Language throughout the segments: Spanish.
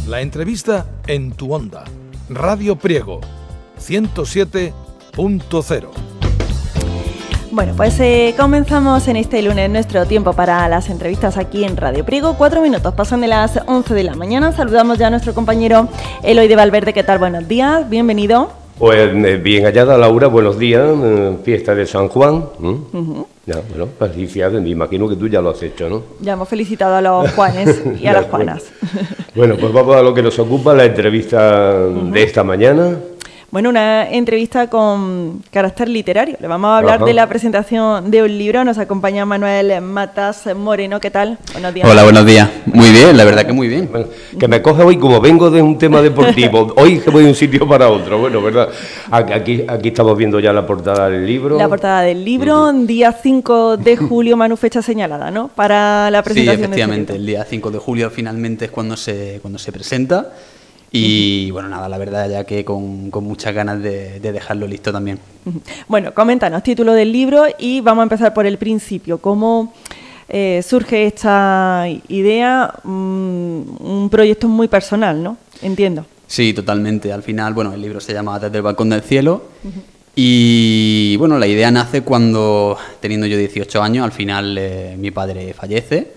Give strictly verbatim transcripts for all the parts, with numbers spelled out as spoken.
La entrevista en tu onda. Radio Priego, ciento siete punto cero. Bueno, pues eh, comenzamos en este lunes nuestro tiempo para las entrevistas aquí en Radio Priego. Cuatro minutos pasan de las once de la mañana. Saludamos ya a nuestro compañero Eloy de Valverde. ¿Qué tal? Buenos días, bienvenido. Pues bien hallada, Laura, buenos días, eh, fiesta de San Juan. ¿Mm? Uh-huh. Ya, bueno, felicidades, me imagino que tú ya lo has hecho, ¿no? Ya hemos felicitado a los Juanes y a las Juanas. Bueno, pues vamos a lo que nos ocupa, la entrevista uh-huh. de esta mañana. Bueno, una entrevista con carácter literario. Le vamos a hablar Ajá. de la presentación de un libro. Nos acompaña Manuel Matas Moreno. ¿Qué tal? Buenos días. Hola, buenos días. Muy bien, la verdad que muy bien. Bueno, que me coge hoy, como vengo de un tema deportivo, hoy que voy de un sitio para otro. Bueno, ¿verdad? Aquí, aquí estamos viendo ya la portada del libro. La portada del libro, uh-huh. día cinco de julio, Manu, fecha señalada, ¿no? Para la presentación. Sí, efectivamente, el día cinco de julio finalmente es cuando se, cuando se presenta. Y bueno, nada, la verdad ya que con, con muchas ganas de, de dejarlo listo también. Bueno, coméntanos, título del libro y vamos a empezar por el principio. ¿Cómo eh, surge esta idea? Un, un proyecto muy personal, ¿no? Entiendo. Sí, totalmente. Al final, bueno, el libro se llama Desde el balcón del cielo. Uh-huh. Y bueno, la idea nace cuando, teniendo yo dieciocho años, al final eh, mi padre fallece.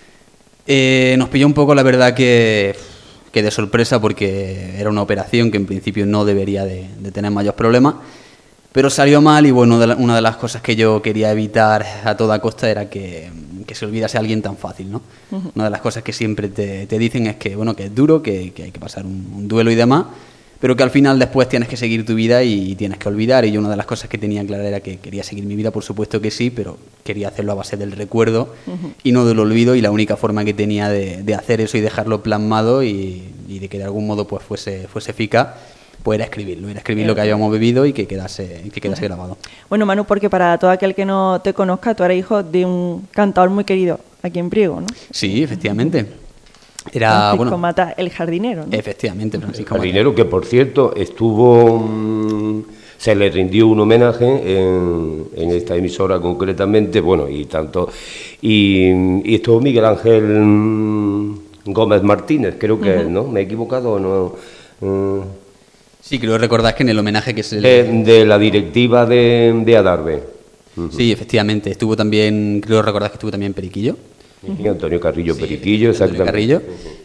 Eh, nos pilló un poco, la verdad, que... que de sorpresa porque era una operación que en principio no debería de, de tener mayores problemas, pero salió mal y bueno, de la, una de las cosas que yo quería evitar a toda costa era que, que se olvidase a alguien tan fácil, ¿no? Uh-huh. Una de las cosas que siempre te, te dicen es que bueno, que es duro, que, que hay que pasar un, un duelo y demás, pero que al final después tienes que seguir tu vida y, y tienes que olvidar, y yo una de las cosas que tenía clara era que quería seguir mi vida, por supuesto que sí, pero quería hacerlo a base del recuerdo uh-huh. y no del olvido, y la única forma que tenía de, de hacer eso y dejarlo plasmado y, y de que de algún modo pues fuese, fuese eficaz, pues era escribirlo, era escribir uh-huh. lo que habíamos bebido y que quedase, que quedase uh-huh. grabado. Bueno, Manu, porque para todo aquel que no te conozca, tú eres hijo de un cantador muy querido aquí en Priego, ¿no? Sí, efectivamente. Uh-huh. Era, Francisco bueno, Mata, el jardinero, ¿no? Efectivamente, Francisco el jardinero, Mata. Que por cierto estuvo, mmm, se le rindió un homenaje en, en esta emisora concretamente, bueno, y tanto, y, y estuvo Miguel Ángel Gómez Martínez, creo que, uh-huh. ¿no? ¿Me he equivocado o no? Uh, sí, creo recordar que en el homenaje que se le... De, de la directiva de, de Adarve. Uh-huh. Sí, efectivamente, estuvo también, creo recordar que estuvo también Periquillo. Uh-huh. Antonio Carrillo sí, Periquillo, exactamente. Carrillo.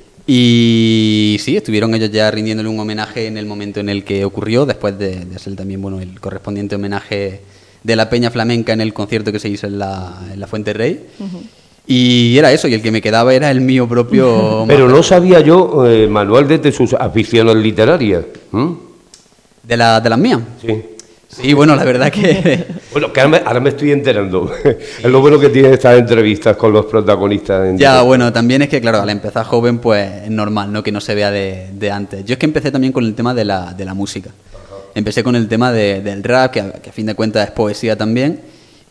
Y sí, estuvieron ellos ya rindiéndole un homenaje en el momento en el que ocurrió, después de, de hacer también bueno el correspondiente homenaje de la Peña Flamenca en el concierto que se hizo en la, en la Fuente Rey. Uh-huh. Y era eso, y el que me quedaba era el mío propio. Pero no sabía yo, eh, Manuel, de sus aficiones literarias. ¿Mm? ¿De, la, ¿De las mías? Sí. Sí, bueno, la verdad que... Bueno, que ahora me, ahora me estoy enterando. Sí. Es lo bueno que tienen estas entrevistas con los protagonistas. En ya, directo. Bueno, también es que, claro, al empezar joven, pues es normal, ¿no? Que no se vea de, de antes. Yo es que empecé también con el tema de la, de la música. Ajá. Empecé con el tema de, del rap, que a, que a fin de cuentas es poesía también.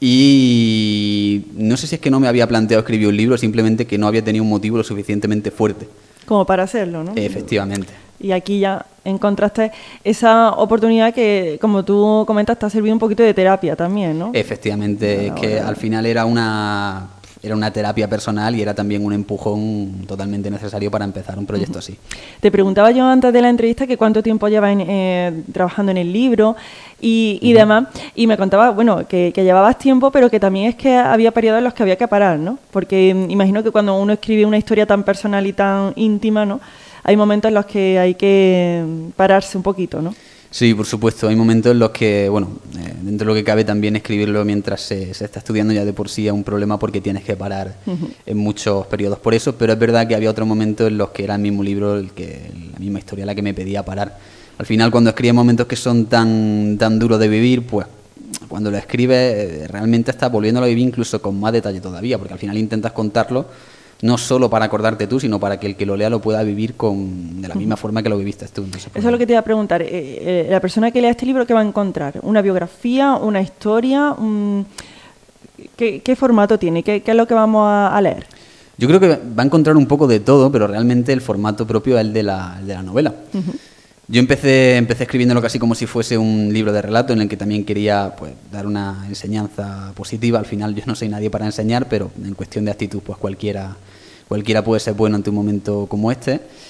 Y no sé si es que no me había planteado escribir un libro, simplemente que no había tenido un motivo lo suficientemente fuerte. Como para hacerlo, ¿no? Efectivamente. Y aquí ya encontraste esa oportunidad que, como tú comentas, te ha servido un poquito de terapia también, ¿no? Efectivamente, es que al final era una, era una terapia personal y era también un empujón totalmente necesario para empezar un proyecto uh-huh. así. Te preguntaba yo antes de la entrevista que cuánto tiempo llevas en, eh, trabajando en el libro y, y uh-huh. demás, y me contabas, bueno, que, que llevabas tiempo, pero que también es que había periodos en los que había que parar, ¿no? Porque imagino que cuando uno escribe una historia tan personal y tan íntima, ¿no?, hay momentos en los que hay que pararse un poquito, ¿no? Sí, por supuesto. Hay momentos en los que, bueno, eh, dentro de lo que cabe también escribirlo mientras se, se está estudiando ya de por sí es un problema porque tienes que parar uh-huh. en muchos periodos por eso, pero es verdad que había otros momentos en los que era el mismo libro, el que la misma historia la que me pedía parar. Al final, cuando escribes momentos que son tan, tan duros de vivir, pues cuando lo escribes eh, realmente estás volviéndolo a vivir incluso con más detalle todavía, porque al final intentas contarlo no solo para acordarte tú, sino para que el que lo lea lo pueda vivir con de la misma forma que lo viviste tú. Entonces, eso es lo que te iba a preguntar. Eh, eh, la persona que lea este libro, ¿qué va a encontrar? ¿Una biografía? ¿Una historia? Un... ¿Qué, ¿Qué formato tiene? ¿Qué, ¿Qué es lo que vamos a, a leer? Yo creo que va a encontrar un poco de todo, pero realmente el formato propio es el de la, el de la novela. Uh-huh. Yo empecé, empecé escribiéndolo casi como si fuese un libro de relato en el que también quería pues dar una enseñanza positiva. Al final yo no soy nadie para enseñar, pero en cuestión de actitud pues cualquiera, cualquiera puede ser bueno ante un momento como este.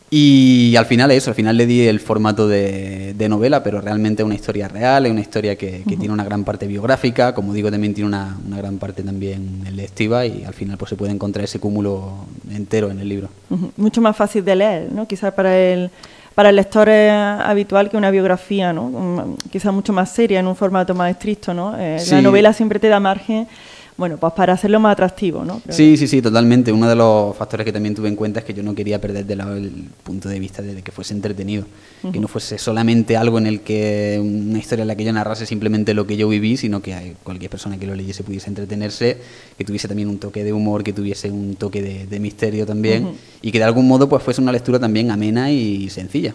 Y al final eso, al final le di el formato de, de novela, pero realmente es una historia real, es una historia que, que uh-huh. tiene una gran parte biográfica, como digo, también tiene una, una gran parte también lectiva, y al final pues se puede encontrar ese cúmulo entero en el libro. Uh-huh. Mucho más fácil de leer, ¿no? Quizás para el, para el lector es habitual que una biografía, ¿no? Quizás mucho más seria, en un formato más estricto, ¿no? Eh, sí. La novela siempre te da margen, bueno, pues para hacerlo más atractivo, ¿no? Creo sí, que... sí, sí, totalmente. Uno de los factores que también tuve en cuenta es que yo no quería perder de lado el punto de vista de que fuese entretenido, uh-huh. que no fuese solamente algo en el que una historia en la que yo narrase simplemente lo que yo viví, sino que cualquier persona que lo leyese pudiese entretenerse, que tuviese también un toque de humor, que tuviese un toque de, de misterio también, uh-huh. y que de algún modo pues fuese una lectura también amena y sencilla.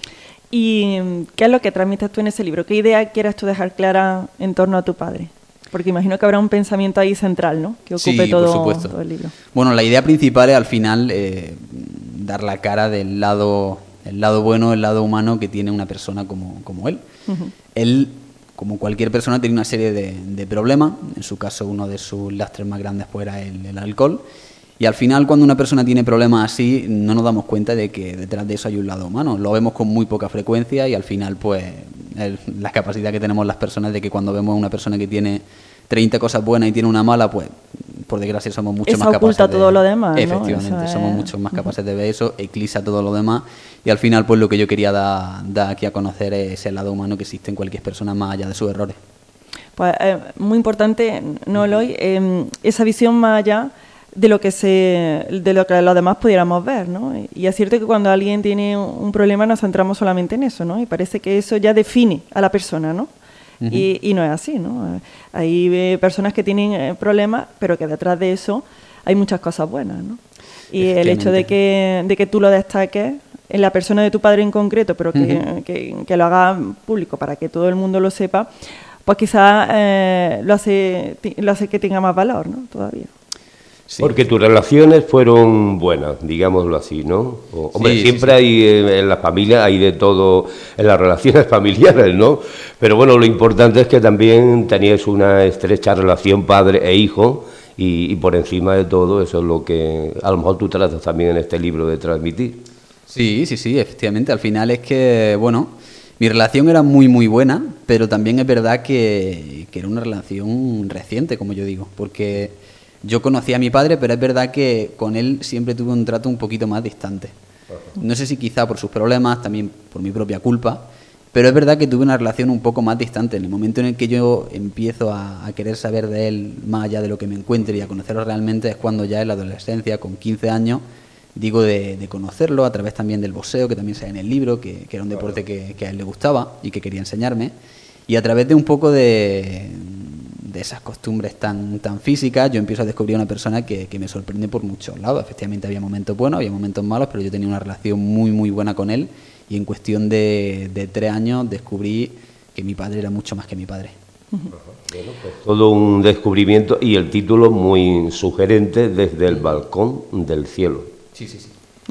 ¿Y qué es lo que transmites tú en ese libro? ¿Qué idea quieres tú dejar clara en torno a tu padre? Porque imagino que habrá un pensamiento ahí central, ¿no? Que ocupe sí, todo, por supuesto. todo el libro. Bueno, la idea principal es al final eh, dar la cara del lado, el lado bueno, el lado humano que tiene una persona como, como él. Uh-huh. Él, como cualquier persona, tiene una serie de, de problemas. En su caso, uno de sus lastres más grandes pues, era el, el alcohol. Y al final, cuando una persona tiene problemas así, no nos damos cuenta de que detrás de eso hay un lado humano. Lo vemos con muy poca frecuencia y al final, pues, el, la capacidad que tenemos las personas de que cuando vemos a una persona que tiene treinta cosas buenas y tiene una mala, pues, por desgracia, somos mucho eso más capaces oculta de... todo lo demás, efectivamente, ¿no? somos es... mucho más capaces de ver eso, eclipsa todo lo demás. Y al final, pues, lo que yo quería dar, dar aquí a conocer es ese lado humano que existe en cualquier persona más allá de sus errores. Pues, eh, muy importante, ¿no, Eloy? Eh, esa visión más allá de lo que se de lo que los demás pudiéramos ver, ¿no? Y es cierto que cuando alguien tiene un problema nos centramos solamente en eso, ¿no? Y parece que eso ya define a la persona, ¿no? Uh-huh. y, y no es así, ¿no? Hay eh, personas que tienen eh, problemas, pero que detrás de eso hay muchas cosas buenas, ¿no? Y el hecho de que de que tú lo destaques en la persona de tu padre en concreto, pero que, uh-huh. que, que lo hagas público para que todo el mundo lo sepa, pues quizás eh, lo hace lo hace que tenga más valor, ¿no? Todavía. Sí. Porque tus relaciones fueron buenas, digámoslo así, ¿no? O, hombre, sí, siempre sí, sí. hay en la familia, hay de todo en las relaciones familiares, ¿no? Pero bueno, lo importante es que también tenías una estrecha relación padre e hijo y, y por encima de todo eso es lo que a lo mejor tú tratas también en este libro de transmitir. Sí, sí, sí, efectivamente. Al final es que, bueno, mi relación era muy, muy buena, pero también es verdad que, que era una relación reciente, como yo digo, porque... Yo conocí a mi padre, pero es verdad que con él siempre tuve un trato un poquito más distante. No sé si quizá por sus problemas, también por mi propia culpa, pero es verdad que tuve una relación un poco más distante. En el momento en el que yo empiezo a, a querer saber de él más allá de lo que me encuentre y a conocerlo realmente es cuando ya en la adolescencia, con quince años, digo de, de conocerlo a través también del boxeo, que también sale en el libro, que, que era un deporte que, que a él le gustaba y que quería enseñarme, y a través de un poco de... de esas costumbres tan tan físicas, yo empiezo a descubrir a una persona que, que me sorprende por muchos lados. Efectivamente había momentos buenos, había momentos malos, pero yo tenía una relación muy muy buena con él y en cuestión de, de tres años descubrí que mi padre era mucho más que mi padre. Bueno, pues todo un descubrimiento y el título muy sugerente, Desde el balcón del cielo. Sí, sí, sí.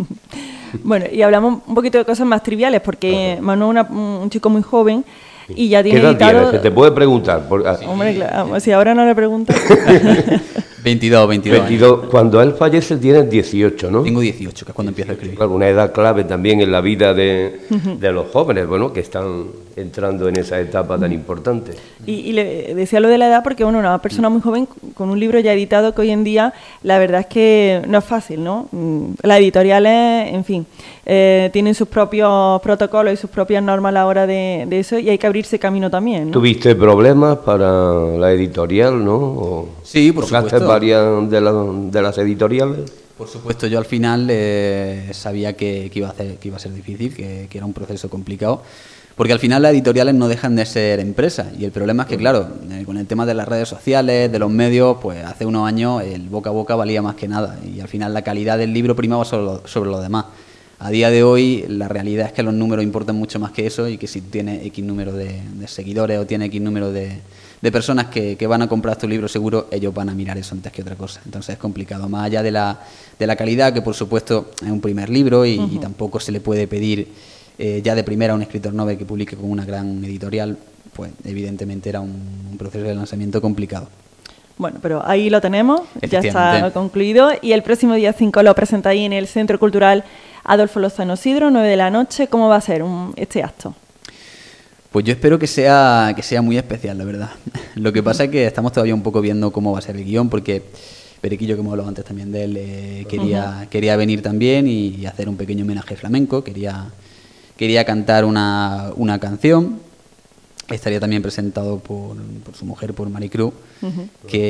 Bueno, y hablamos un poquito de cosas más triviales porque uh-huh. Manu es un chico muy joven. Y ya tiene ¿Qué edad editado... tienes? Se te puede preguntar. Por... Sí. Hombre, claro, si ahora no le preguntas... veintidós, veintidós, veintidós. Cuando él fallece tienes dieciocho, ¿no? Tengo dieciocho, que es cuando empiezo a escribir. Claro, una edad clave también en la vida de, de los jóvenes, bueno, que están entrando en esa etapa tan importante. Y, y le decía lo de la edad porque, bueno, una persona muy joven con un libro ya editado que hoy en día la verdad es que no es fácil, ¿no? Las editoriales, en fin, eh, tienen sus propios protocolos y sus propias normas a la hora de, de eso y hay que abrirse camino también, ¿no? ¿Tuviste problemas para la editorial, no? ¿O sí, por supuesto. varias de, la, de las editoriales? Por supuesto, yo al final eh, sabía que, que, iba a hacer, que iba a ser difícil, que, que era un proceso complicado, porque al final las editoriales no dejan de ser empresas y el problema es que, claro, eh, con el tema de las redes sociales, de los medios, pues hace unos años el boca a boca valía más que nada y al final la calidad del libro primaba sobre lo, sobre lo demás. A día de hoy la realidad es que los números importan mucho más que eso y que si tienes X número de, de seguidores o tienes X número de, de personas que, que van a comprar tu libro, seguro ellos van a mirar eso antes que otra cosa. Entonces es complicado, más allá de la, de la calidad, que por supuesto es un primer libro y, uh-huh. y tampoco se le puede pedir eh, ya de primera a un escritor novel que publique con una gran editorial, pues evidentemente era un, un proceso de lanzamiento complicado. Bueno, pero ahí lo tenemos, ya está Efectivamente. concluido. Y el próximo día cinco lo presentáis en el Centro Cultural Adolfo Lozano Sidro, nueve de la noche. ¿Cómo va a ser un, este acto? Pues yo espero que sea, que sea muy especial, la verdad. Lo que pasa es que estamos todavía un poco viendo cómo va a ser el guión, porque Periquillo, que hemos hablado antes también de él, eh, quería, uh-huh. quería venir también y, y hacer un pequeño homenaje flamenco, quería, quería cantar una, una canción. Estaría también presentado por, por su mujer, por Maricruz, uh-huh.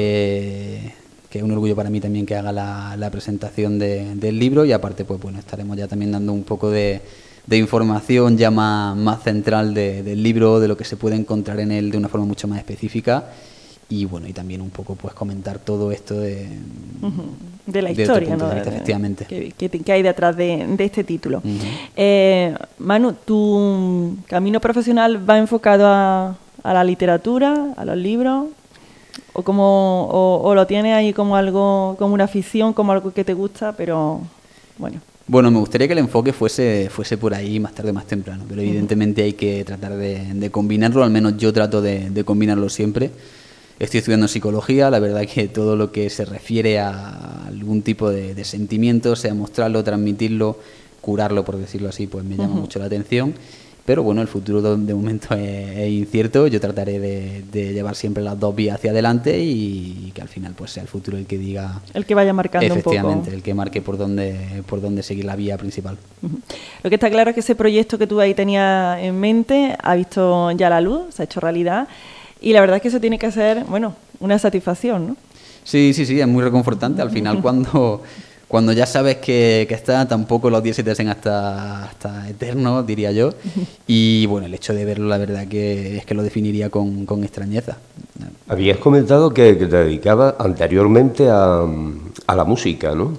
que, que es un orgullo para mí también que haga la, la presentación de, del libro, y aparte pues bueno, estaremos ya también dando un poco de, de información ya más, más central de, del libro, de lo que se puede encontrar en él de una forma mucho más específica. Y bueno, y también un poco pues comentar todo esto de, uh-huh. de la historia, ¿no? De vista, efectivamente. Que, que, que hay detrás de, de este título. Uh-huh. eh, Manu, ¿tu camino profesional va enfocado a, a la literatura, a los libros? ¿O, como, o, o lo tienes ahí como algo, como una afición, como algo que te gusta, pero bueno? Bueno, me gustaría que el enfoque fuese, fuese por ahí más tarde, más temprano, pero evidentemente uh-huh. hay que tratar de, de combinarlo, al menos yo trato de, de combinarlo siempre. Estoy estudiando psicología, la verdad que todo lo que se refiere a algún tipo de, de sentimiento, sea mostrarlo, transmitirlo, curarlo, por decirlo así, pues me llama uh-huh. mucho la atención. Pero bueno, el futuro de, de momento es, es incierto. Yo trataré de, de llevar siempre las dos vías hacia adelante y, y que al final pues sea el futuro el que diga... El que vaya marcando un poco. Efectivamente, el que marque por dónde, por dónde seguir la vía principal. Uh-huh. Lo que está claro es que ese proyecto que tú ahí tenías en mente ha visto ya la luz, se ha hecho realidad. Y la verdad es que eso tiene que ser, bueno, una satisfacción, ¿no? Sí, sí, sí, es muy reconfortante. Al final, cuando, cuando ya sabes que, que está, tampoco los días se te hacen hasta, hasta eternos, diría yo. Y bueno, el hecho de verlo, la verdad que es que lo definiría con, con extrañeza. Habías comentado que, que te dedicabas anteriormente a, a la música, ¿no?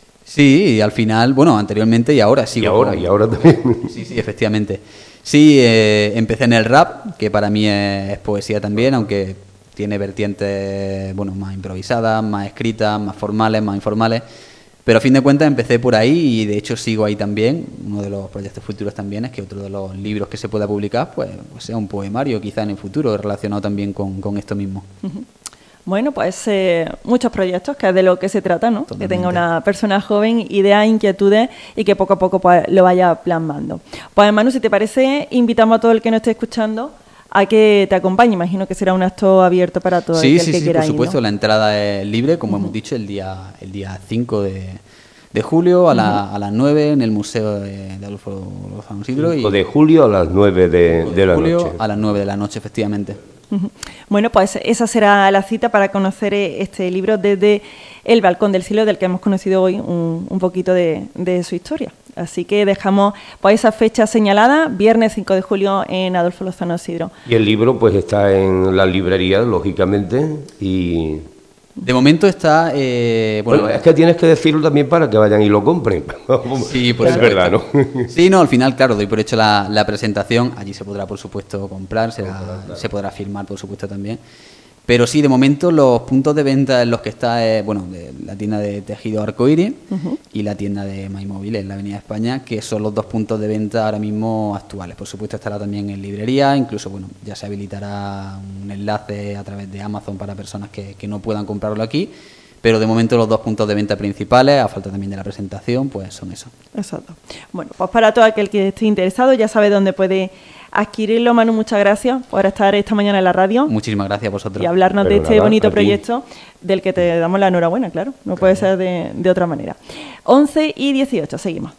Sí, al final, bueno, anteriormente y ahora sigo. Y ahora, con... y ahora también. Sí, sí, efectivamente. Sí, eh, empecé en el rap, que para mí es, es poesía también, aunque tiene vertientes bueno, más improvisadas, más escritas, más formales, más informales. Pero a fin de cuentas empecé por ahí y de hecho sigo ahí también. Uno de los proyectos futuros también es que otro de los libros que se pueda publicar pues, pues sea un poemario quizá en el futuro, relacionado también con, con esto mismo. Uh-huh. Bueno, pues eh, muchos proyectos, que es de lo que se trata, ¿no? Totalmente. Que tenga una persona joven ideas, inquietudes y que poco a poco pues, lo vaya plasmando. Pues Manu, si te parece, invitamos a todo el que nos esté escuchando a que te acompañe. Imagino que será un acto abierto para todo sí, el sí, que sí, quiera por ir, supuesto, ¿no? La entrada es libre, como uh-huh. hemos dicho, el día el día cinco de, de julio a, la, uh-huh. a las nueve en el Museo de, de Adolfo Lozano Sidro. cinco de julio a las nueve de, de, de la julio noche. A las nueve de la noche, efectivamente. Bueno, pues esa será la cita para conocer este libro desde El Balcón del Cielo, del que hemos conocido hoy un, un poquito de, de su historia. Así que dejamos pues esa fecha señalada, viernes cinco de julio en Adolfo Lozano Sidro. Y el libro pues está en las librerías, lógicamente, y... De momento está... Eh, bueno, bueno, es que tienes que decirlo también para que vayan y lo compren. Sí, por es supuesto. verdad, ¿no? Sí, no, al final, claro, doy por hecho la, la presentación. Allí se podrá, por supuesto, comprar, será, claro. se podrá firmar, por supuesto, también. Pero sí, de momento, los puntos de venta en los que está, eh, bueno, de la tienda de Tejido Arcoíris uh-huh. y la tienda de MyMóvil en la Avenida España, que son los dos puntos de venta ahora mismo actuales. Por supuesto, estará también en librería, incluso, bueno, ya se habilitará un enlace a través de Amazon para personas que, que no puedan comprarlo aquí. Pero de momento los dos puntos de venta principales, a falta también de la presentación, pues son eso. Exacto. Bueno, pues para todo aquel que esté interesado, ya sabe dónde puede adquirirlo. Manu, muchas gracias por estar esta mañana en la radio. Muchísimas gracias a vosotros. Y hablarnos Pero de este nada, bonito aquí. proyecto del que te damos la enhorabuena, claro. No claro. puede ser de, de otra manera. once y dieciocho, seguimos.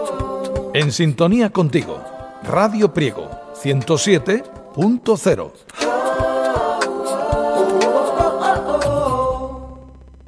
En sintonía contigo, Radio Priego, ciento siete punto cero.